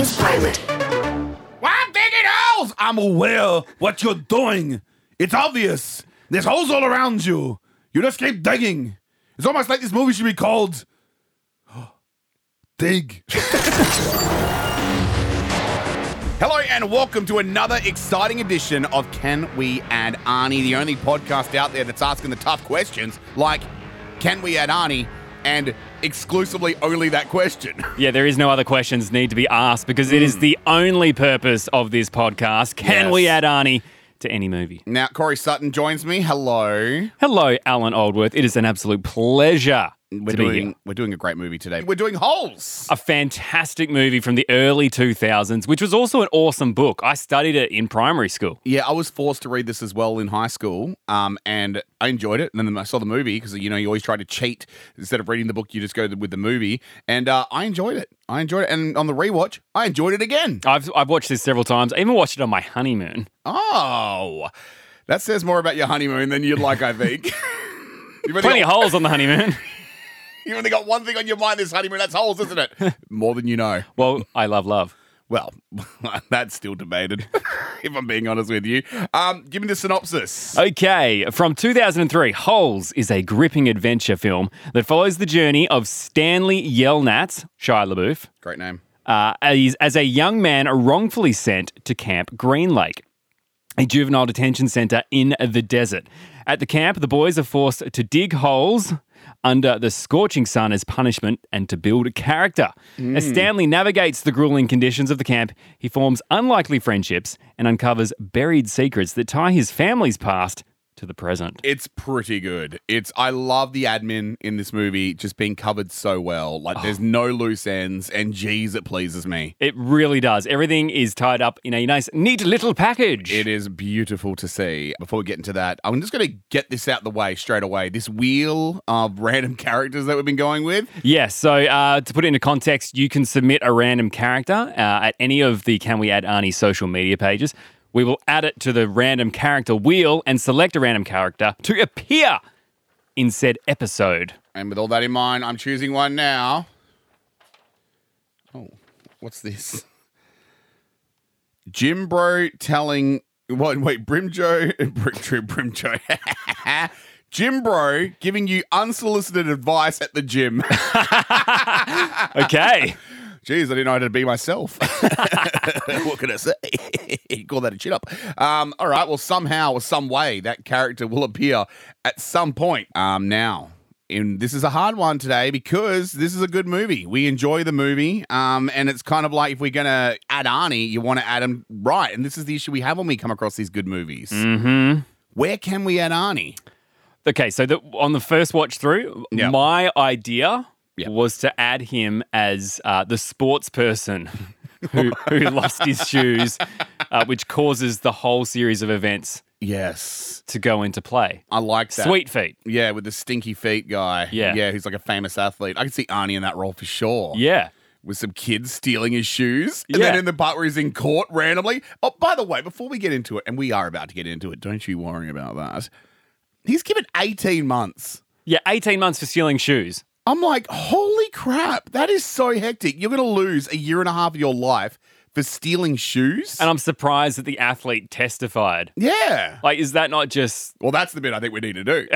Autonomous Pilot. I'm digging holes! I'm aware what you're doing. It's obvious. There's holes all around you. You just keep digging. It's almost like this movie should be called Dig. Hello and welcome to another exciting edition of Can We Add Arnie, the only podcast out there that's asking the tough questions like, can we add Arnie? And exclusively only that question. Yeah, there is no other questions need to be asked because it is the only purpose of this podcast. Can we add Arnie to any movie? Now, Corey Sutton joins me. Hello. Hello, Alan Aldworth. It is an absolute pleasure We're to be here. doing a great movie today. We're doing Holes. A fantastic movie from the early 2000s, which was also an awesome book. I studied it in primary school. Yeah, I was forced to read this as well in high school, and I enjoyed it. And then I saw the movie because, you always try to cheat. Instead of reading the book, you just go with the movie. And I enjoyed it. And on the rewatch, I enjoyed it again. I've watched this several times. I even watched it on my honeymoon. Oh, that says more about your honeymoon than you'd like, I think. Plenty of holes on the honeymoon. You've only got one thing on your mind this honeymoon. That's holes, isn't it? More than you know. Well, I love. Well, that's still debated, if I'm being honest with you. Give me the synopsis. Okay, from 2003, Holes is a gripping adventure film that follows the journey of Stanley Yelnats, Shia LaBeouf, Great name. as a young man wrongfully sent to Camp Green Lake, a juvenile detention center in the desert. At the camp, the boys are forced to dig holes under the scorching sun as punishment and to build character. As Stanley navigates the grueling conditions of the camp, he forms unlikely friendships and uncovers buried secrets that tie his family's past to the present. It's pretty good. I love the admin in this movie just being covered so well. Like, there's no loose ends, and geez, it pleases me. It really does. Everything is tied up in a nice, neat little package. It is beautiful to see. Before we get into that, I'm just going to get this out the way straight away. This wheel of random characters that we've been going with. Yes, so to put it into context, you can submit a random character at any of the Can We Add Arnie social media pages. We will add it to the random character wheel and select a random character to appear in said episode. And with all that in mind, I'm choosing one now. Oh, what's this? Jim Bro telling... Brimjo... Jim Bro giving you unsolicited advice at the gym. Okay. Jeez, I didn't know how to be myself. What can I say? Call that a chin up. All right, well, somehow or some way, that character will appear at some point. This is a hard one today because this is a good movie. We enjoy the movie, and it's kind of like if we're going to add Arnie, you want to add him right. And this is the issue we have when we come across these good movies. Mm-hmm. Where can we add Arnie? Okay, so on the first watch through, my idea... Yep. was to add him as the sports person who lost his shoes, which causes the whole series of events to go into play. I like that. Sweet feet. Yeah, with the stinky feet guy. Yeah, who's like a famous athlete. I can see Arnie in that role for sure. Yeah. With some kids stealing his shoes. And then in the part where he's in court randomly. Oh, by the way, before we get into it, and we are about to get into it, don't you worry about that. He's given 18 months. Yeah, 18 months for stealing shoes. I'm like, holy crap, that is so hectic. You're going to lose a year and a half of your life for stealing shoes? And I'm surprised that the athlete testified. Yeah. Like, is that not just... Well, that's the bit I think we need to do.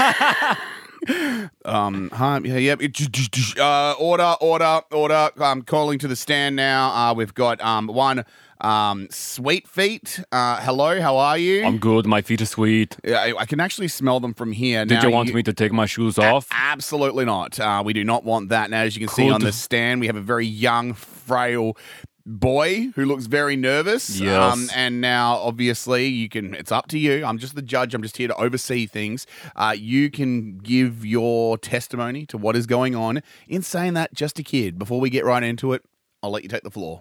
Order. I'm calling to the stand now. We've got one... Sweet Feet. Hello, how are you? I'm good. My feet are sweet. I can actually smell them from here. Did you want me to take my shoes off? Absolutely not. We do not want that. Now, as you can see on the stand, we have a very young, frail boy who looks very nervous. Yes. And now, obviously, it's up to you. I'm just the judge. I'm just here to oversee things. You can give your testimony to what is going on. In saying that, just a kid. Before we get right into it, I'll let you take the floor.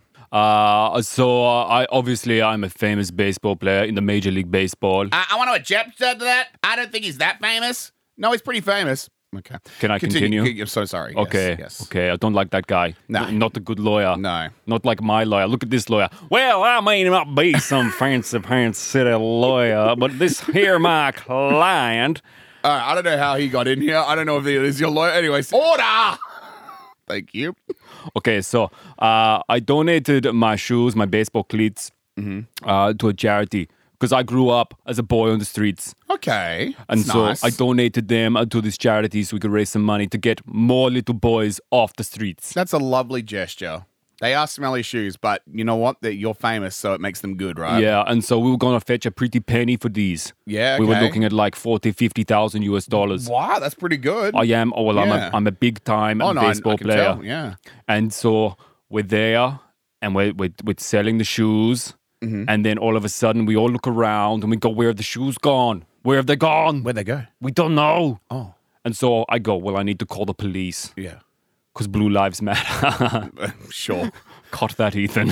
I'm a famous baseball player in the Major League Baseball. I want to object to that. I don't think he's that famous. No, he's pretty famous. Okay. Can I continue? I'm so sorry. Okay. Yes. Okay. I don't like that guy. No. Not a good lawyer. No. Not like my lawyer. Look at this lawyer. Well, I may not be some fancy pants city lawyer, but this here my client. I don't know how he got in here. I don't know if he is your lawyer. Anyways, order! Thank you. Okay, so I donated my shoes, my baseball cleats, to a charity because I grew up as a boy on the streets. Okay. And that's so nice. I donated them to this charity so we could raise some money to get more little boys off the streets. That's a lovely gesture. They are smelly shoes, but you know what? You're famous, so it makes them good, right? Yeah, and so we were going to fetch a pretty penny for these. Yeah, We were okay. looking at like 40, 50,000 US dollars. Wow, that's pretty good. I am. Oh, well, Yeah. I'm a big time Oh, no, baseball I can player. tell. Yeah. And so we're there and we're selling the shoes. Mm-hmm. And then all of a sudden we all look around and we go, where have the shoes gone? Where have they gone? Where'd they go? We don't know. Oh, And so I go, well, I need to call the police yeah. because Blue Lives Matter. Sure. Cut that, Ethan.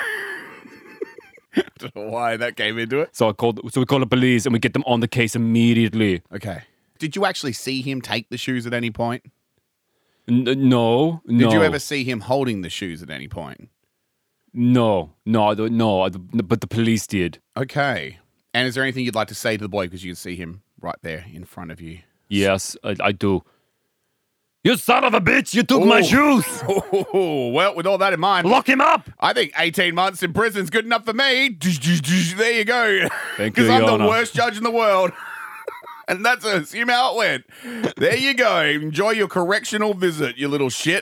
Don't know why that came into it. So we call the police and we get them on the case immediately. Okay. Did you actually see him take the shoes at any point? No. Did you ever see him holding the shoes at any point? No. But the police did. Okay. And is there anything you'd like to say to the boy because you can see him right there in front of you? Yes, I do. You son of a bitch! You took my Oh. shoes! Oh, well, with all that in mind, Lock him up! I think 18 months in prison is good enough for me. There you go. Thank you, Because I'm Your the Honor. worst judge in the world. And that's assume how it went. There you go. Enjoy your correctional visit, you little shit.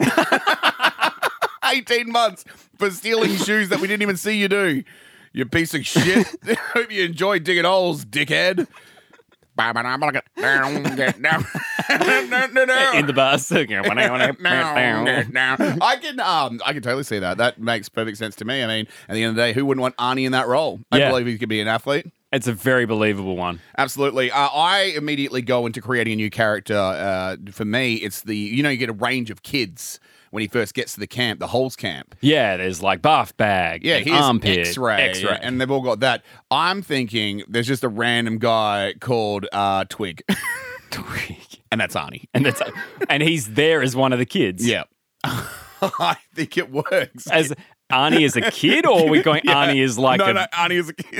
18 months for stealing shoes that we didn't even see you do. You piece of shit. Hope you enjoy digging holes, dickhead. In the bus. I can totally see that. That makes perfect sense to me. I mean, at the end of the day, who wouldn't want Arnie in that role? I Yeah. believe he could be an athlete. It's a very believable one. Absolutely. I immediately go into creating a new character. For me, it's you get a range of kids when he first gets to the camp, the Holes camp. Yeah, there's like bath bag, Yeah, and here's armpit, X-ray, and they've all got that. I'm thinking there's just a random guy called Twig, and that's Arnie. and he's there as one of the kids. Yeah. I think it works. As Arnie is a kid, or are we going Arnie is like no, Arnie is a kid.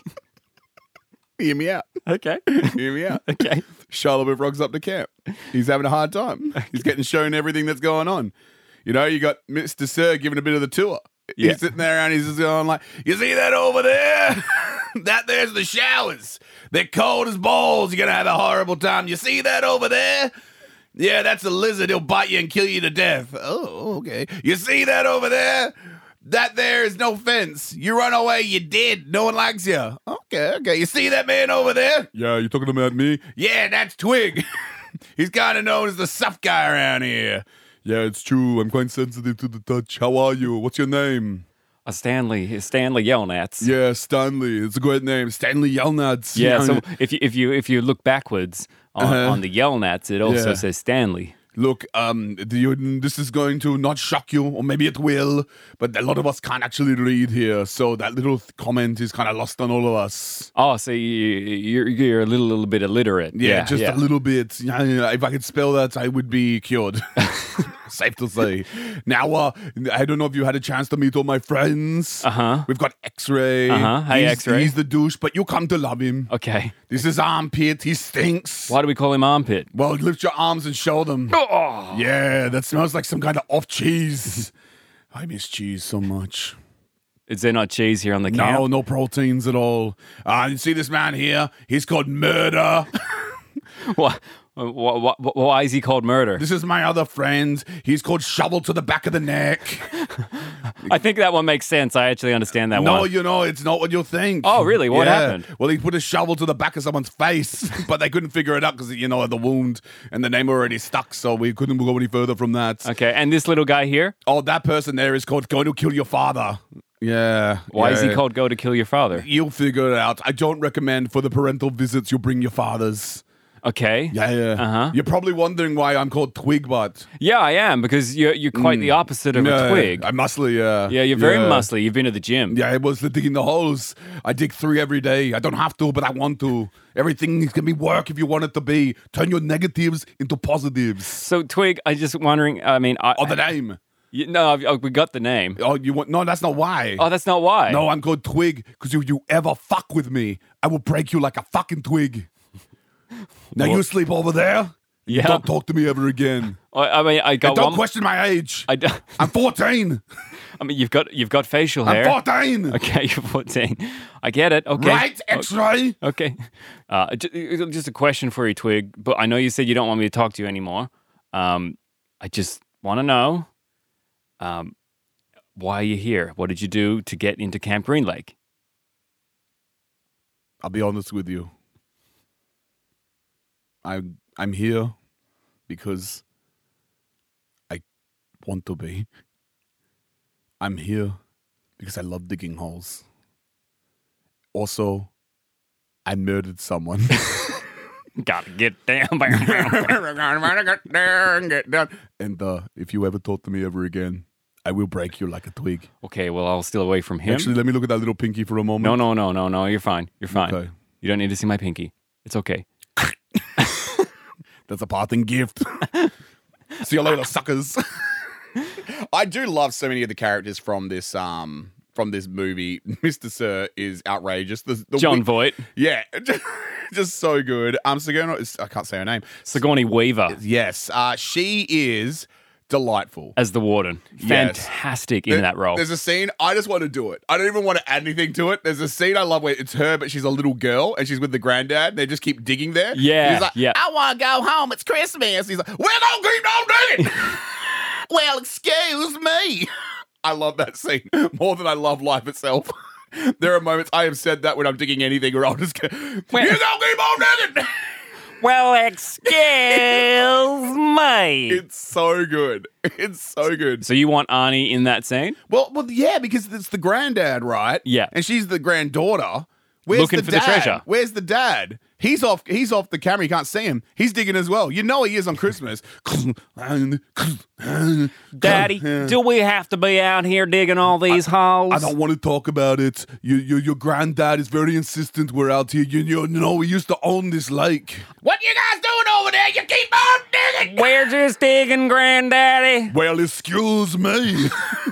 Hear me out. Okay. Hear me out. Okay. Charleboeuf rocks up to camp. He's having a hard time. He's getting shown everything that's going on. You know, you got Mr. Sir giving a bit of the tour. Yeah. He's sitting there and he's just going like, you see that over there? That there's the showers. They're cold as balls. You're going to have a horrible time. You see that over there? Yeah, that's a lizard. He'll bite you and kill you to death. Oh, okay. You see that over there? That there is no fence. You run away, you're dead. No one likes you. Okay. You see that man over there? Yeah, you talking about me? Yeah, that's Twig. He's kind of known as the soft guy around here. Yeah, it's true. I'm quite sensitive to the touch. How are you? What's your name? Stanley Yelnats. Yeah, Stanley. It's a great name. Stanley Yelnats. Yeah, so if you look backwards on the Yelnats, it also Yeah. says Stanley. Look, this is going to not shock you, or maybe it will, but a lot of us can't actually read here, so that little comment is kind of lost on all of us. Oh, so you're a little bit illiterate. Yeah, just a little bit. Yeah, if I could spell that, I would be cured. Safe to say. Now, I don't know if you had a chance to meet all my friends. Uh-huh. We've got X-Ray. Hey, X-Ray. He's the douche, but you come to love him. Okay. This is Armpit. He stinks. Why do we call him Armpit? Well, lift your arms and show them. Oh. Yeah, that smells like some kind of off cheese. I miss cheese so much. Is there not cheese here on the camp? No proteins at all. You see this man here? He's called Murder. Why is he called Murder? This is my other friend. He's called Shovel to the back of the neck. I think that one makes sense. I actually understand that No, one. it's not what you think. Oh, really? What happened? Well, he put a shovel to the back of someone's face, but they couldn't figure it out because, of the wound, and the name already stuck, so we couldn't go any further from that. Okay, and this little guy here? Oh, that person there is called Going to Kill Your Father. Yeah. Why is he yeah. called Go to Kill Your Father? You'll figure it out. I don't recommend for the parental visits you bring your fathers. Okay. Yeah. Uh-huh. You're probably wondering why I'm called Twigbot. Yeah, I am, because you're quite the opposite of a twig. I'm muscly, yeah. Yeah, you're very muscly. You've been to the gym. Yeah, it was the digging the holes. I dig 3 every day. I don't have to, but I want to. Everything can be work if you want it to be. Turn your negatives into positives. So, Twig, I just wondering, The name. we got the name. Oh, you want? No, that's not why. Oh, that's not why. No, I'm called Twig because if you ever fuck with me, I will break you like a fucking twig. Now you sleep over there. Yeah. Don't talk to me ever again. I mean, I got And don't one. question my age. I, I'm 14. I mean, you've got facial I'm hair. 14. Okay, you're 14. I get it. Okay. Right, X-ray. Okay. Just a question for you, Twig. But I know you said you don't want me to talk to you anymore. I just want to know, why are you here? What did you do to get into Camp Green Lake? I'll be honest with you. I'm here because I want to be. I'm here because I love digging holes. Also, I murdered someone. Gotta get down. Get down. And if you ever talk to me ever again, I will break you like a twig. Okay, well, I'll steal away from him. Actually, let me look at that little pinky for a moment. No. You're fine. You're fine. Okay. You don't need to see my pinky. It's okay. That's a parting gift. See you later, suckers. I do love so many of the characters from this movie. Mr. Sir is outrageous. The John Voight. Yeah, just so good. Sigourney, I can't say her name. Sigourney Weaver. Yes, she is delightful As the warden. Yes. Fantastic in that role. There's a scene, I just want to do it. I don't even want to add anything to it. There's a scene I love where it's her, but she's a little girl and she's with the granddad. They just keep digging there. Yeah, He's like, yeah. I want to go home. It's Christmas. He's like, we're going to keep on digging. Well, excuse me. I love that scene more than I love life itself. There are moments I have said that when I'm digging anything where I'll just go, you going to keep on digging. Well, excuse me. It's so good. It's so good. So you want Arnie in that scene? Well, yeah, because it's the granddad, right? Yeah. And she's the granddaughter. Where's Looking the for the dad? treasure. Where's the dad? He's off the camera. You can't see him. He's digging as well. You know he is on Christmas. Daddy, do we have to be out here digging all these holes? I don't want to talk about it. Your granddad is very insistent we're out here. You know, we used to own this lake. What you guys doing over there? You keep on digging. We're just digging, Granddaddy. Well, excuse me.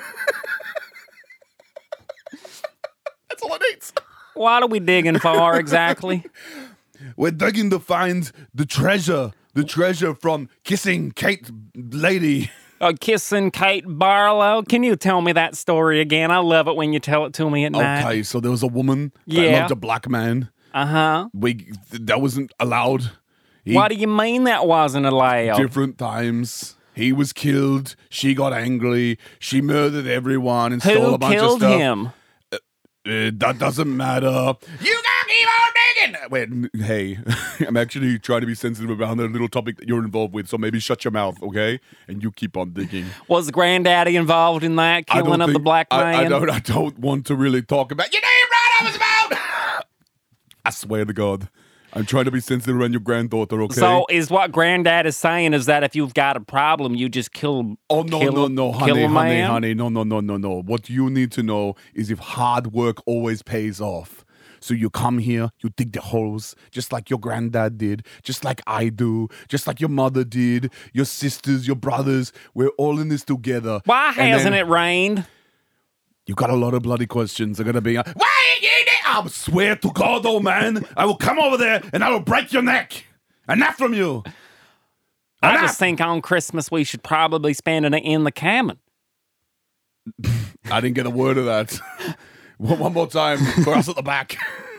That's all it needs. What are we digging for exactly? We're digging to find the treasure from Kissing Kate Lady. Kissing Kate Barlow. Can you tell me that story again? I love it when you tell it to me at night. Okay, so there was a woman that Yeah. loved a black man. Uh-huh. That wasn't allowed. What do you mean that wasn't allowed? Different times. He was killed. She got angry. She murdered everyone and stole Who a bunch of killed stuff. him? That doesn't matter. You gotta keep on digging. Wait, hey, I'm actually trying to be sensitive about the little topic that you're involved with, so maybe shut your mouth, okay? And you keep on digging. Was Granddaddy involved in that killing of the black man? I don't want to really talk about. You know right I was about. I swear to God. I'm trying to be sensitive around your granddaughter, okay? So is what Granddad is saying is that if you've got a problem, you just kill Oh, no, kill, no, kill a man? honey. No. What you need to know is if hard work always pays off. So you come here, you dig the holes, just like your granddad did, just like I do, just like your mother did, your sisters, your brothers. We're all in this together. Why hasn't it rained? You got a lot of bloody questions. They're going to be, why you did it? I swear to God, old man, I will come over there and I will break your neck. Enough from you. I Enough. just think on Christmas we should probably spend it in the cabin. I didn't get a word of that. One more time for us at the back.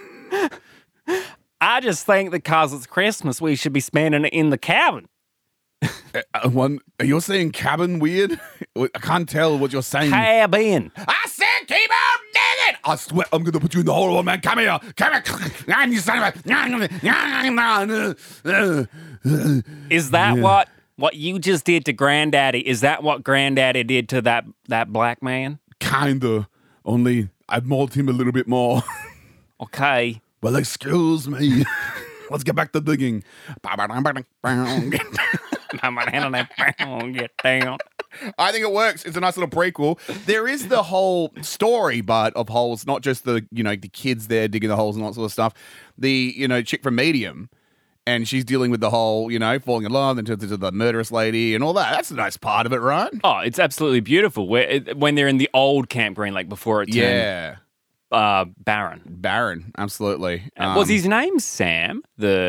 I just think that because it's Christmas, we should be spending it in the cabin. You're saying cabin weird? I can't tell what you're saying. Cabin. I said keep on digging! I swear I'm going to put you in the hole, old man. Come here. You son of a... Is that what you just did to Granddaddy? Is that what Granddaddy did to that black man? Kinda. Only I mauled him a little bit more. Okay. Well, excuse me. Let's get back to digging. Get down. I think it works. It's a nice little prequel. There is the whole story, but of holes, not just the kids there digging the holes and all that sort of stuff. The chick from Medium, and she's dealing with the whole falling in love and turns into the murderous lady and all that. That's a nice part of it, right? Oh, it's absolutely beautiful. When they're in the old Camp Green Lake before it turned barren. Baron, absolutely. Was his name Sam? The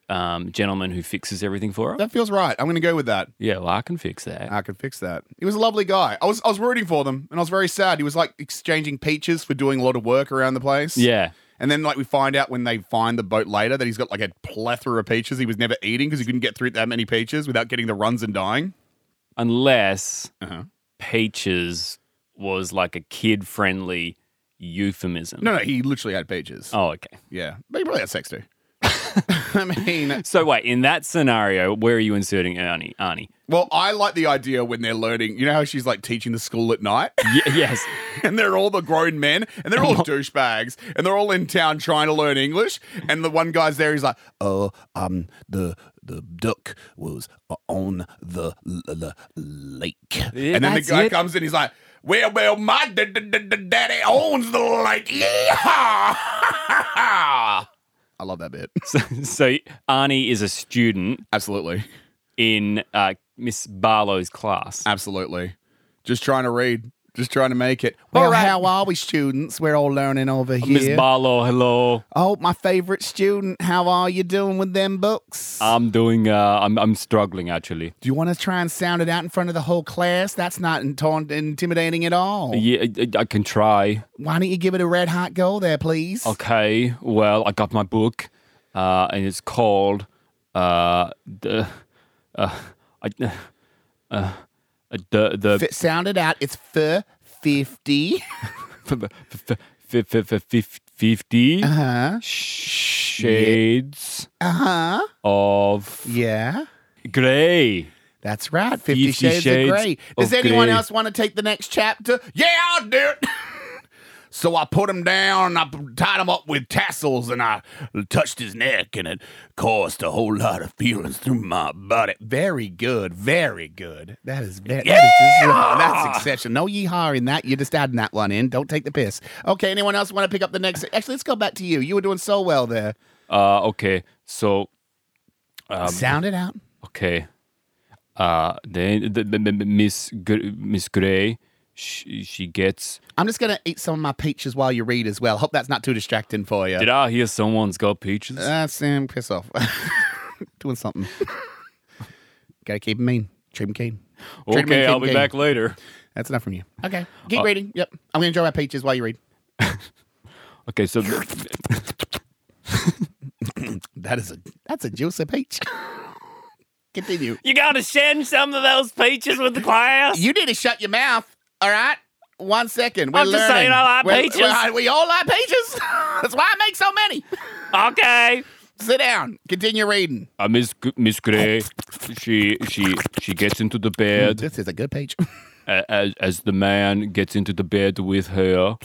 gentleman who fixes everything for her. That feels right. I'm going to go with that. Yeah, well, I can fix that. I could fix that. He was a lovely guy. I was rooting for them, and I was very sad. He was like exchanging peaches for doing a lot of work around the place. Yeah. And then like we find out when they find the boat later that he's got like a plethora of peaches he was never eating because he couldn't get through that many peaches without getting the runs and dying. Unless peaches was like a kid-friendly euphemism. No, he literally had peaches. Oh, okay. Yeah. But he probably had sex too. I mean, So wait, in that scenario, where are you inserting Arnie? well, I like the idea when they're learning. You know how she's like teaching the school at night? Yes. And they're all the grown men, and they're all douchebags, and they're all in town trying to learn English. And the one guy's there, he's like, the duck was on the lake. Yeah, and then the that's guy it. comes in, he's like, well, my daddy owns the lake. Yeehaw! I love that bit. So Arnie is a student Absolutely. in Miss Barlow's class. Absolutely. Just trying to read. Just trying to make it. Well, All right. how are we, students? We're all learning over here. Miss Barlow, hello. Oh, my favorite student. How are you doing with them books? I'm doing. I'm struggling actually. Do you want to try and sound it out in front of the whole class? That's not intimidating at all. Yeah, I can try. Why don't you give it a red hot go there, please? Okay. Well, I got my book, and it's called the. Sound it out. It's 50. 50 Uh-huh. shades Uh-huh. of Yeah. grey. That's right. 50 50 Shades of Grey. Does of anyone Grey. else want to take the next chapter? Yeah, I'll do it. So I put him down, and I tied him up with tassels, and I touched his neck, and it caused a whole lot of feelings through my body. Very good. Very good. That is very, that's exceptional. No yeehaw in that. You're just adding that one in. Don't take the piss. Okay, anyone else want to pick up the next? Actually, let's go back to you. You were doing so well there. Okay. So. Sound it out. Okay. Then Miss Gray, she gets. I'm just going to eat some of my peaches while you read as well. Hope that's not too distracting for you. Did I hear someone's got peaches? Sam, piss off. Doing something. Gotta keep him mean. Treat him keen. Treat him mean, Okay, keep I'll him be keen. back later. That's enough from you. Okay. Keep reading. Yep. I'm going to enjoy my peaches while you read. Okay, so That's a juicy peach. Continue. you gotta send some of those peaches with the class. You need to shut your mouth. All right? 1 second. We're I'm just learning. saying I like peaches. We all like peaches. That's why I make so many. Okay. Sit down. Continue reading. Miss Gray, she gets into the bed This is a good page. as the man gets into the bed with her.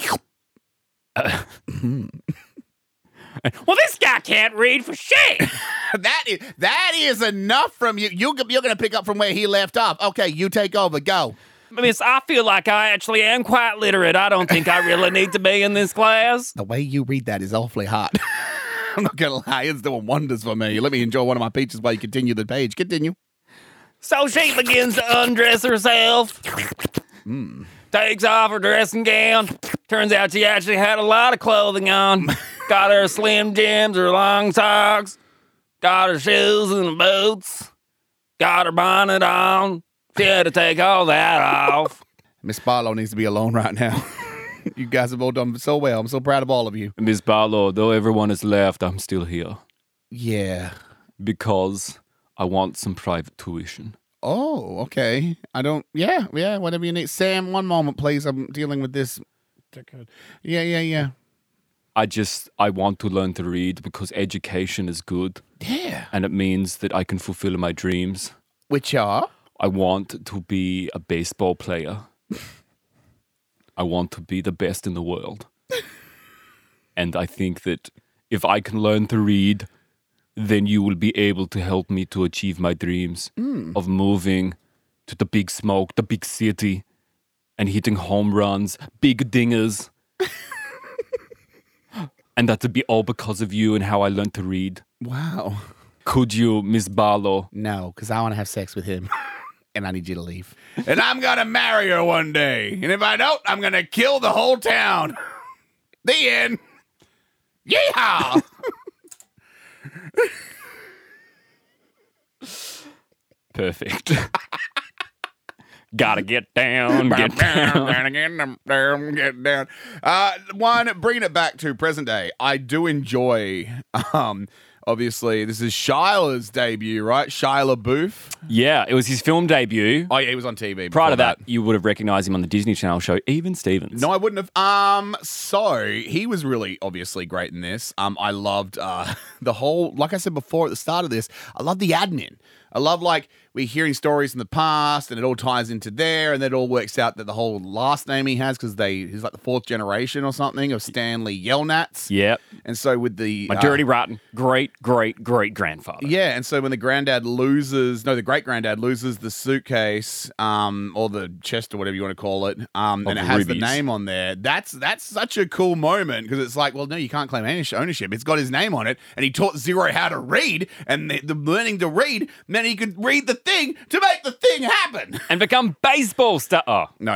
Well, this guy can't read for shit. That is enough from you. You're going to pick up from where he left off. Okay, you take over. Go. Miss, I feel like I actually am quite literate. I don't think I really need to be in this class. The way you read that is awfully hot. I'm not going to lie. It's doing wonders for me. Let me enjoy one of my peaches while you continue the page. Continue. So she begins to undress herself. Takes off her dressing gown. Turns out she actually had a lot of clothing on. Got her Slim Jims, her long socks. Got her shoes and boots. Got her bonnet on. She had to take all that off. Miss Barlow needs to be alone right now. You guys have all done so well. I'm so proud of all of you. Miss Barlow, though everyone has left, I'm still here. Yeah. Because I want some private tuition. Oh, okay. Yeah, whatever you need. Sam, one moment, please. I'm dealing with this. Yeah. I want to learn to read because education is good. Yeah. And it means that I can fulfill my dreams. Which are? I want to be a baseball player. I want to be the best in the world. And I think that if I can learn to read, then you will be able to help me to achieve my dreams of moving to the big smoke, the big city, and hitting home runs, big dingers. And that to be all because of you and how I learned to read. Wow. Could you, Miss Barlow? No, because I want to have sex with him. And I need you to leave. And I'm going to marry her one day. And if I don't, I'm going to kill the whole town. The end. Yeehaw! Perfect. Gotta get down, get down. Get down. One, bringing it back to present day, I do enjoy, obviously, this is Shila's debut, right? Shia LaBeouf. Yeah, it was his film debut. Oh, yeah, he was on TV. Prior to before that, you would have recognized him on the Disney Channel show Even Stevens. No, I wouldn't have. So he was really obviously great in this. I loved the whole, like I said before at the start of this, I love the admin. I love, like, we're hearing stories in the past and it all ties into there, and then it all works out that the whole last name he has, because he's like the fourth generation or something of Stanley Yelnats. Yep. And so with the My dirty rotten great-great-great-grandfather. yeah, and so when the great granddad loses the suitcase, or the chest or whatever you want to call it, and it has the name on there, that's such a cool moment, because it's like, well, no, you can't claim ownership. It's got his name on it, and he taught Zero how to read, and the learning to read meant he could read the thing to make the thing happen. And become baseball star. Oh. No.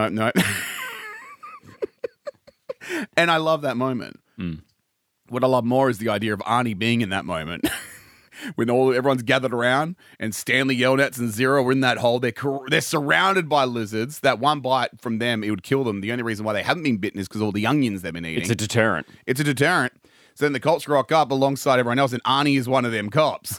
And I love that moment. What I love more is the idea of Arnie being in that moment. When everyone's gathered around and Stanley Yelnats and Zero are in that hole, they're surrounded by lizards. That one bite from them, it would kill them. The only reason why they haven't been bitten is because all the onions they've been eating. It's a deterrent. So then the cops rock up alongside everyone else, and Arnie is one of them cops.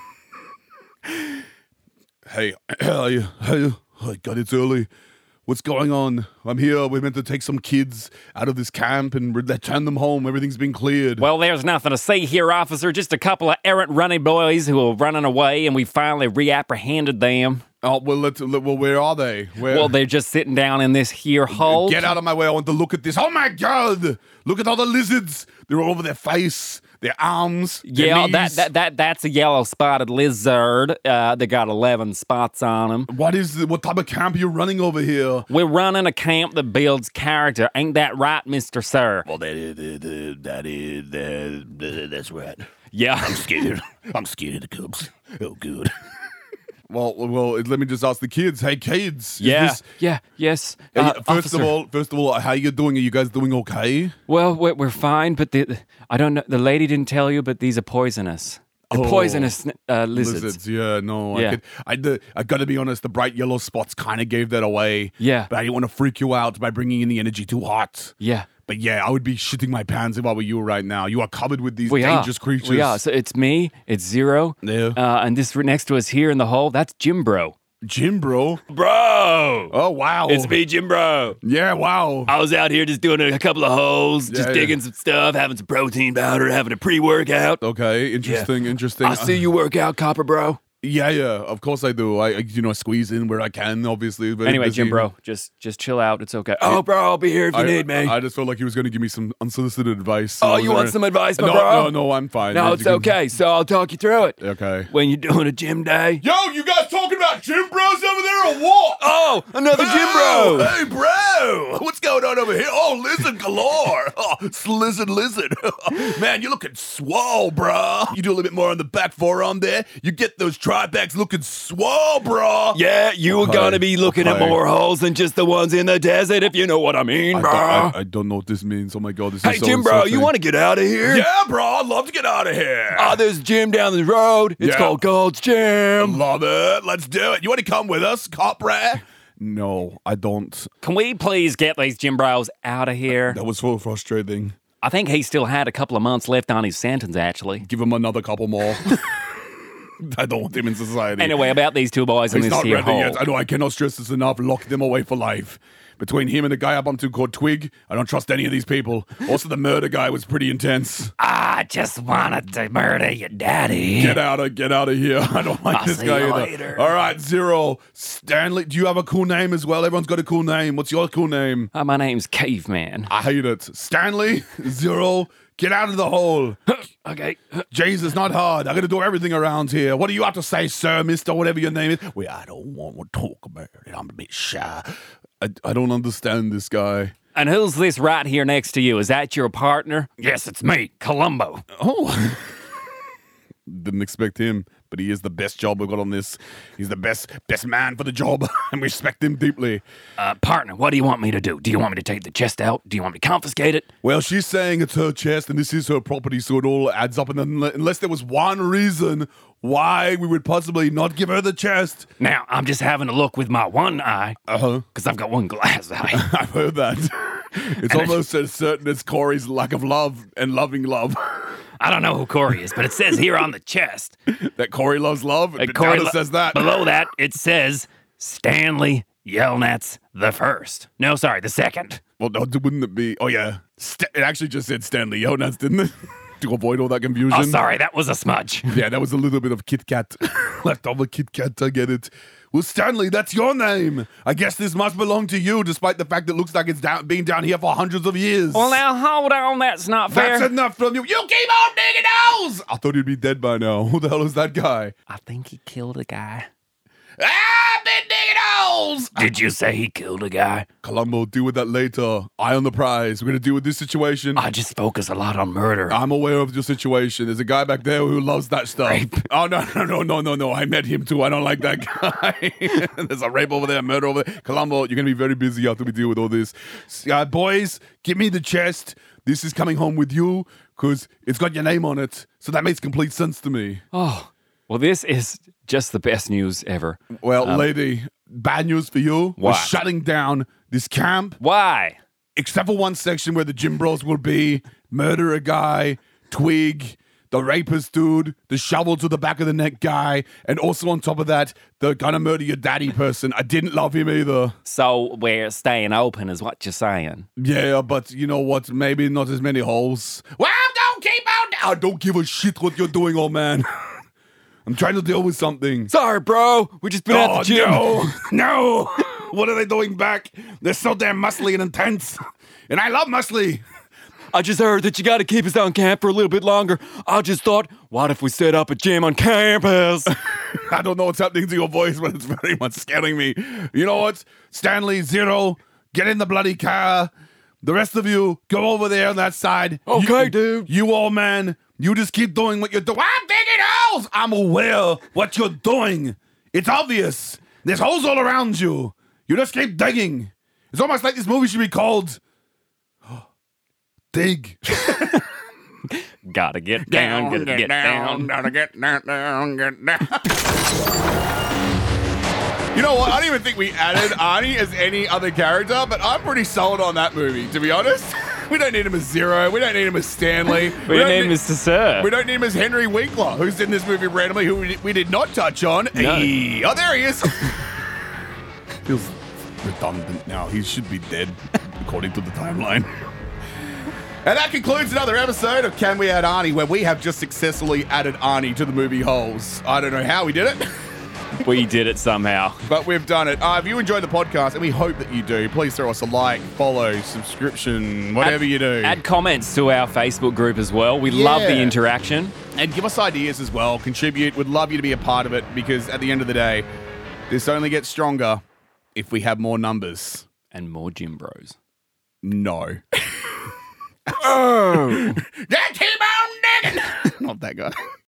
Hey, God, it's early. What's going on? I'm here. We're meant to take some kids out of this camp and return them home. Everything's been cleared. Well, there's nothing to see here, officer. Just a couple of errant running boys who were running away, and we finally reapprehended them. Oh, well, where are they? Well, they're just sitting down in this here hole. Get out of my way. I want to look at this. Oh, my God. Look at all the lizards. They're all over their face, their arms, their knees. That's a yellow spotted lizard. They got 11 spots on them. What type of camp are you running over here? We're running a camp that builds character. Ain't that right, Mr. Sir? Well, that's right. Yeah. I'm scared of the cubs. Oh, good. Well, let me just ask the kids. Hey, kids. Yes. First of all, how you doing? Are you guys doing okay? Well, we're fine, but I don't know. The lady didn't tell you, but these are poisonous. Poisonous lizards. Yeah, no. Yeah. I got to be honest, the bright yellow spots kind of gave that away. Yeah. But I didn't want to freak you out by bringing in the energy too hot. Yeah. But yeah, I would be shitting my pants if I were you right now. You are covered with these dangerous creatures. We are. So it's me, it's Zero. Yeah. And this next to us here in the hole, that's Jim Bro. Jim Bro? Bro! Oh, wow. It's me, Jim Bro. Yeah, wow. I was out here just doing a couple of holes, just digging some stuff, having some protein powder, having a pre-workout. Okay, interesting. I see you work out, Copper Bro. Yeah, of course I do. I squeeze in where I can, obviously. Anyway, Jim Bro, just chill out. It's okay. Oh, bro, I'll be here if you need me. I just felt like he was going to give me some unsolicited advice. Oh, you want some advice, my bro? No, I'm fine. No, it's okay. So I'll talk you through it. Okay. When you're doing a gym day. Yo, you guys talking about gym bros over there or what? Oh, another gym bro. Hey, bro. What's going on over here? Oh, lizard galore. Oh, lizard. Man, you're looking swole, bro. You do a little bit more on the back forearm there. You get those tri-backs looking swole, bro. Yeah, you were going to be looking at more holes than just the ones in the desert, if you know what I mean, bro. I don't know what this means. Oh, my God. This is so Jim, bro, insulting. you want to get out of here? Yeah, bro. I'd love to get out of here. There's a gym down the road. It's called Gold's Gym. Love it. Let's do it. You want to come with us, cop rat? No, I don't. Can we please get these gym bros out of here? That was so frustrating. I think he still had a couple of months left on his sentence, actually. Give him another couple more. I don't want him in society. Anyway, about these two boys in this here hole. He's not ready yet. I know I cannot stress this enough. Lock them away for life. Between him and the guy I bumped into called Twig, I don't trust any of these people. Also, the murder guy was pretty intense. I just wanted to murder your daddy. Get out of here. I don't like this guy either. Later. All right, Zero. Stanley, do you have a cool name as well? Everyone's got a cool name. What's your cool name? My name's Caveman. I hate it. Stanley, Zero, get out of the hole. Okay. Jesus, not hard. I got to do everything around here. What do you have to say, sir, mister, whatever your name is? Well, I don't want to talk about it. I'm a bit shy. I don't understand this guy. And who's this right here next to you? Is that your partner? Yes, it's me, Columbo. Oh. Didn't expect him, but he is the best job we've got on this. He's the best man for the job, and we respect him deeply. Partner, what do you want me to do? Do you want me to take the chest out? Do you want me to confiscate it? Well, she's saying it's her chest, and this is her property, so it all adds up. And then, unless there was one reason why we would possibly not give her the chest. Now, I'm just having a look with my one eye because I've got one glass eye. I've heard that. It's almost as certain as Corey's lack of love and loving love. I don't know who Corey is, but it says here on the chest. That Corey loves love? Corey says that. Below that, it says Stanley Yelnats the first. No, sorry, the second. Well, no, wouldn't it be? Oh, yeah. It actually just said Stanley Yelnats, didn't it? To avoid all that confusion. Oh, sorry, that was a smudge. Yeah, that was a little bit of Kit Kat. Leftover Kit Kat, I get it. Well, Stanley, that's your name. I guess this must belong to you, despite the fact it looks like it's been down here for hundreds of years. Well, now, hold on, that's not fair. That's enough from you. You keep on digging holes! I thought he'd be dead by now. Who the hell is that guy? I think he killed a guy. I've been digging holes! Did you say he killed a guy? Columbo, deal with that later. Eye on the prize. We're going to deal with this situation. I just focus a lot on murder. I'm aware of your situation. There's a guy back there who loves that stuff. Rape. Oh, no. I met him too. I don't like that guy. There's a rape over there, murder over there. Columbo, you're going to be very busy after we deal with all this. Boys, give me the chest. This is coming home with you because it's got your name on it. So that makes complete sense to me. Oh, well, this is just the best news ever. Well, lady, bad news for you. What? We're shutting down this camp. Why? Except for one section where the gym bros will be. Murder a guy, Twig, the rapist dude, the shovel to the back of the neck guy, and also on top of that, the gonna murder your daddy person. I didn't love him either. So we're staying open is what you're saying. Yeah, but you know what? Maybe not as many holes. Well, don't keep on. I don't give a shit what you're doing, old man. I'm trying to deal with something. Sorry, bro. We just been at the gym. No. What are they doing back? They're so damn muscly and intense. And I love muscly. I just heard that you got to keep us on camp for a little bit longer. I just thought, what if we set up a gym on campus? I don't know what's happening to your voice, but it's very much scaring me. You know what? Stanley, Zero, get in the bloody car. The rest of you, go over there on that side. Okay, dude. You old man, you just keep doing what you're doing. I'm digging holes. I'm aware what you're doing. It's obvious. There's holes all around you. You just keep digging. It's almost like this movie should be called Dig. Gotta get down, gotta get down. Gotta get down, get down. You know what? I don't even think we added Arnie as any other character, but I'm pretty sold on that movie, to be honest. We don't need him as Zero. We don't need him as Stanley. We don't need him as Sir. We don't need him as Henry Winkler, who's in this movie randomly, who we did not touch on. No. Oh, there he is. Feels redundant now. He should be dead, according to the timeline. And that concludes another episode of Can We Add Arnie, where we have just successfully added Arnie to the movie holes. I don't know how we did it. We did it somehow. But we've done it. If you enjoy the podcast, and we hope that you do, please throw us a like, follow, subscription, whatever you do. Add comments to our Facebook group as well. We love the interaction. And give us ideas as well. Contribute. We'd love you to be a part of it because at the end of the day, this only gets stronger if we have more numbers. And more gym bros. No. Oh! That T-bone digging! Not that guy.